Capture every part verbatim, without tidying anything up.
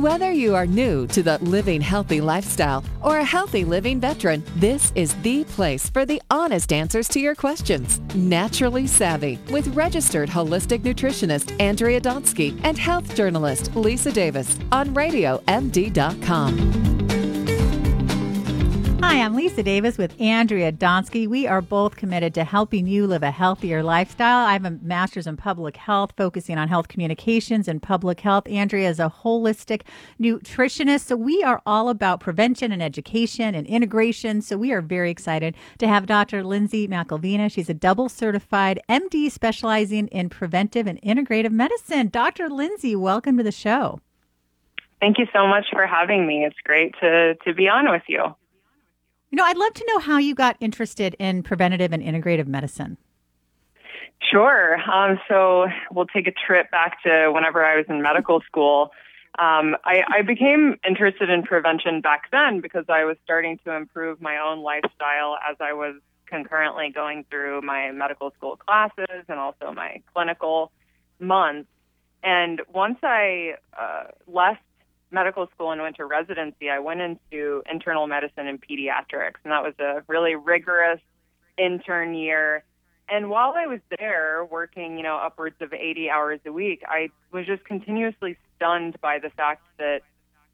Whether you are new to the living healthy lifestyle or a healthy living veteran, this is the place for the honest answers to your questions. Naturally Savvy with registered holistic nutritionist Andrea Donsky and health journalist Lisa Davis on radio m d dot com. Hi, I'm Lisa Davis with Andrea Donsky. We are both committed to helping you live a healthier lifestyle. I have a master's in public health, focusing on health communications and public health. Andrea is a holistic nutritionist. So we are all about prevention and education and integration. So we are very excited to have Doctor Lindsay McElvena. She's a double certified M D specializing in preventive and integrative medicine. Doctor Lindsay, welcome to the show. Thank you so much for having me. It's great to, to be on with you. You know, I'd love to know how you got interested in preventative and integrative medicine. Sure. Um, so we'll take a trip back to whenever I was in medical school. Um, I, I became interested in prevention back then because I was starting to improve my own lifestyle as I was concurrently going through my medical school classes and also my clinical months. And once I uh, left medical school and went to residency, I went into internal medicine and pediatrics, and that was a really rigorous intern year. And while I was there working, you know, upwards of eighty hours a week, I was just continuously stunned by the fact that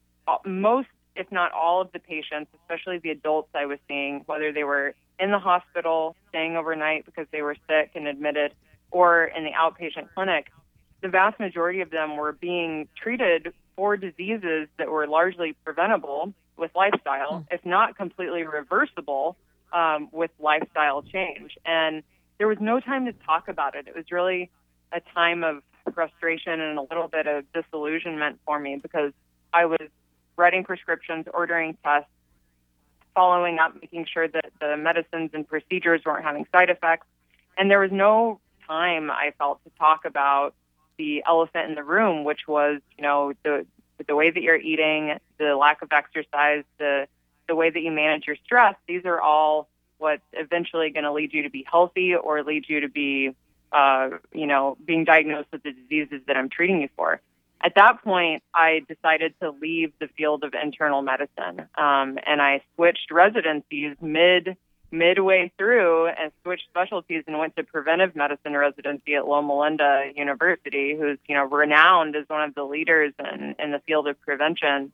most, if not all of the patients, especially the adults I was seeing, whether they were in the hospital, staying overnight because they were sick and admitted, or in the outpatient clinic, the vast majority of them were being treated for diseases that were largely preventable with lifestyle, if not completely reversible um, with lifestyle change. And there was no time to talk about it. It was really a time of frustration and a little bit of disillusionment for me because I was writing prescriptions, ordering tests, following up, making sure that the medicines and procedures weren't having side effects. And there was no time, I felt, to talk about the elephant in the room, which was, you know, the the way that you're eating, the lack of exercise, the the way that you manage your stress. These are all what's eventually going to lead you to be healthy or lead you to be, uh, you know, being diagnosed with the diseases that I'm treating you for. At that point, I decided to leave the field of internal medicine, um, and I switched residencies mid midway through and switched specialties and went to preventive medicine residency at Loma Linda University, who's, you know, renowned as one of the leaders in, in the field of prevention.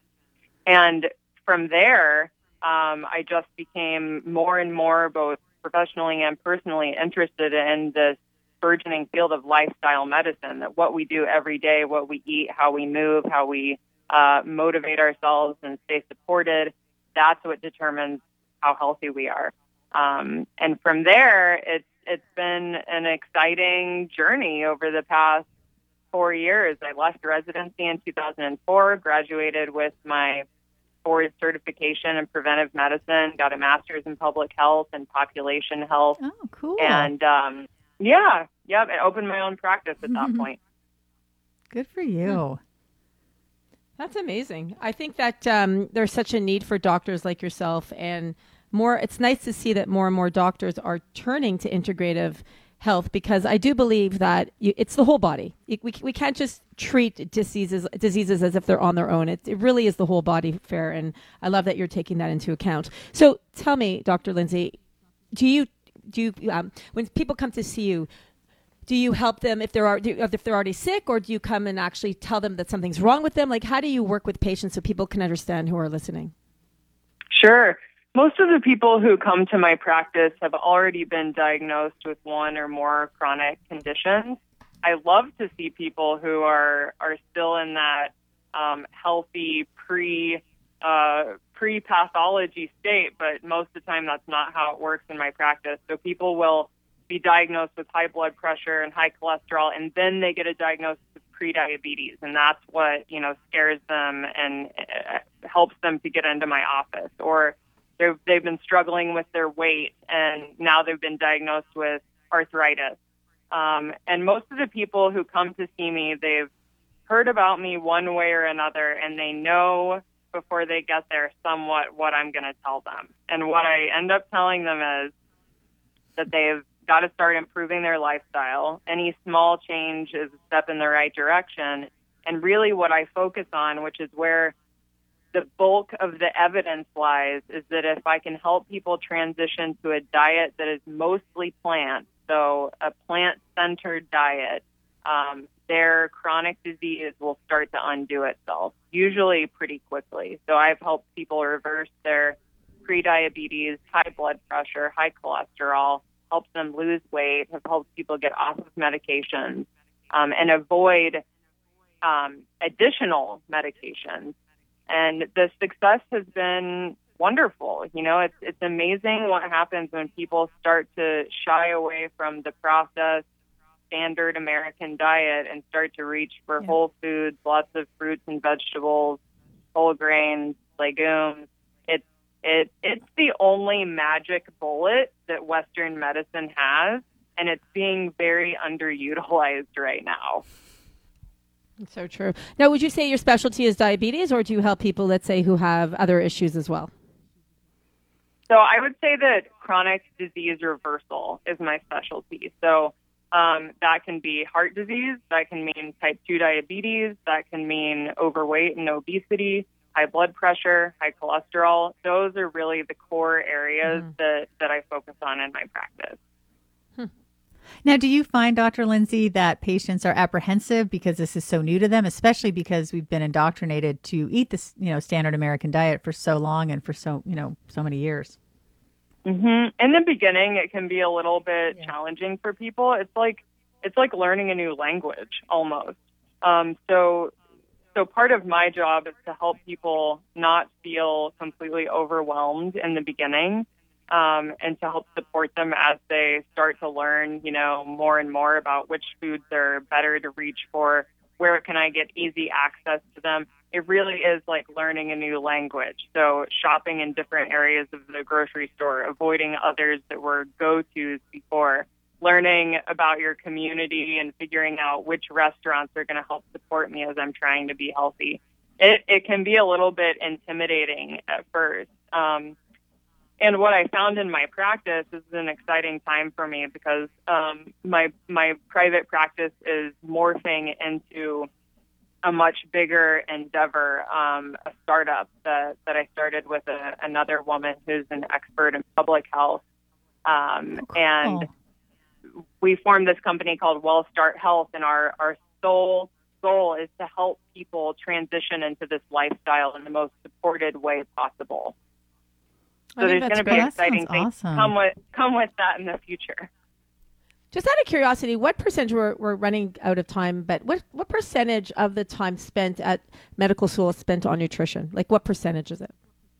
And from there, um, I just became more and more, both professionally and personally, interested in this burgeoning field of lifestyle medicine, that what we do every day, what we eat, how we move, how we uh, motivate ourselves and stay supported, that's what determines how healthy we are. Um, and from there, it's it's been an exciting journey over the past four years. I left residency in two thousand four, graduated with my board certification in preventive medicine, got a master's in public health and population health. Oh, cool. And um, yeah, yeah, and opened my own practice at that point. Good for you. That's amazing. I think that um, there's such a need for doctors like yourself, and more. It's nice to see that more and more doctors are turning to integrative health, because I do believe that you, it's the whole body. We we can't just treat diseases diseases as if they're on their own. It, it really is the whole body affair, and I love that you're taking that into account. So tell me, Doctor Lindsay, do you do you, um, when people come to see you, do you help them if they're already, if they're already sick, or do you come and actually tell them that something's wrong with them? Like, how do you work with patients so people can understand who are listening? Sure. Most of the people who come to my practice have already been diagnosed with one or more chronic conditions. I love to see people who are, are still in that um, healthy pre uh, pre-pathology state, but most of the time that's not how it works in my practice. So people will be diagnosed with high blood pressure and high cholesterol, and then they get a diagnosis with prediabetes, and that's what, you know, scares them and uh, helps them to get into my office. Or they've, they've been struggling with their weight, and now they've been diagnosed with arthritis. Um, and most of the people who come to see me, they've heard about me one way or another, and they know before they get there somewhat what I'm going to tell them. And what I end up telling them is that they've got to start improving their lifestyle. Any small change is a step in the right direction. And really what I focus on, which is where the bulk of the evidence lies, is that if I can help people transition to a diet that is mostly plant, so a plant-centered diet, um, their chronic disease will start to undo itself, usually pretty quickly. So I've helped people reverse their prediabetes, high blood pressure, high cholesterol, helped them lose weight, have helped people get off of medications, um, and avoid um, additional medications. And the success has been wonderful. You know, it's it's amazing what happens when people start to shy away from the processed, standard American diet and start to reach for yeah. whole foods, lots of fruits and vegetables, whole grains, legumes. It's it it's the only magic bullet that Western medicine has, and it's being very underutilized right now. It's so true. Now, would you say your specialty is diabetes, or do you help people, let's say, who have other issues as well? So I would say that chronic disease reversal is my specialty. So um, that can be heart disease, that can mean type two diabetes, that can mean overweight and obesity, high blood pressure, high cholesterol. Those are really the core areas mm-hmm. that, that I focus on in my practice. Now, do you find, Doctor Lindsay, that patients are apprehensive because this is so new to them, especially because we've been indoctrinated to eat this, you know, standard American diet for so long and for so, you know, so many years? Mm-hmm. In the beginning, it can be a little bit yeah. challenging for people. It's like it's like learning a new language almost. Um, so, so part of my job is to help people not feel completely overwhelmed in the beginning. Um, and to help support them as they start to learn, you know, more and more about which foods are better to reach for, where can I get easy access to them. It really is like learning a new language. So shopping in different areas of the grocery store, avoiding others that were go-tos before, learning about your community and figuring out which restaurants are going to help support me as I'm trying to be healthy. It, it can be a little bit intimidating at first. Um, And what I found in my practice is an exciting time for me because um, my my private practice is morphing into a much bigger endeavor, um, a startup that, that I started with a, another woman who's an expert in public health. Um, oh, cool. And we formed this company called Well Start Health, and our, our sole goal is to help people transition into this lifestyle in the most supported way possible. So there's going to be exciting things awesome. come with come with that in the future. Just out of curiosity, what percentage we're, we're running out of time, but what, what percentage of the time spent at medical school is spent on nutrition? Like what percentage is it?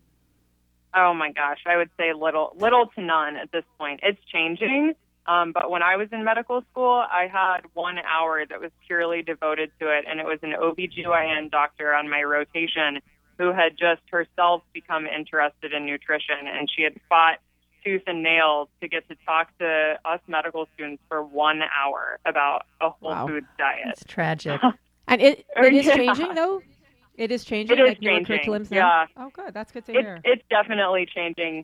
Oh my gosh, I would say little little to none at this point. It's changing, um, but when I was in medical school, I had one hour that was purely devoted to it, and it was an O B G Y N doctor on my rotation who had just herself become interested in nutrition, and she had fought tooth and nail to get to talk to us medical students for one hour about a whole wow. foods diet. It's tragic. And it, it is yeah. changing, though? It is changing? It is like changing, curriculums now? yeah. Oh, good. That's good to It, hear. it's definitely changing.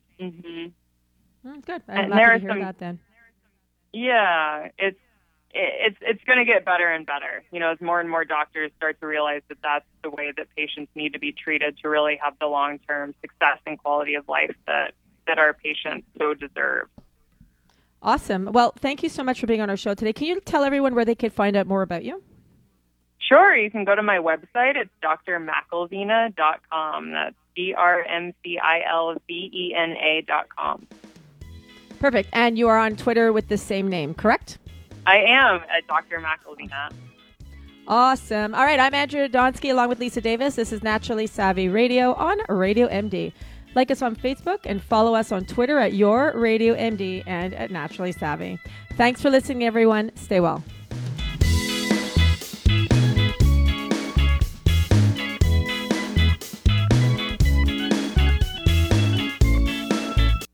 Mm-hmm. Mm, good. And I'm there happy are to hear some, that then. Yeah, it's it's it's going to get better and better. You know, as more and more doctors start to realize that that's the way that patients need to be treated to really have the long-term success and quality of life that, that our patients so deserve. Awesome. Well, thank you so much for being on our show today. Can you tell everyone where they could find out more about you? Sure. You can go to my website. It's d r macilvena dot com. That's D R M C I L V E N A dot com. Perfect. And you are on Twitter with the same name, correct? I am at Doctor Macilvena. Awesome. All right. I'm Andrea Donsky along with Lisa Davis. This is Naturally Savvy Radio on Radio M D. Like us on Facebook and follow us on Twitter at Your Radio M D and at Naturally Savvy. Thanks for listening, everyone. Stay well.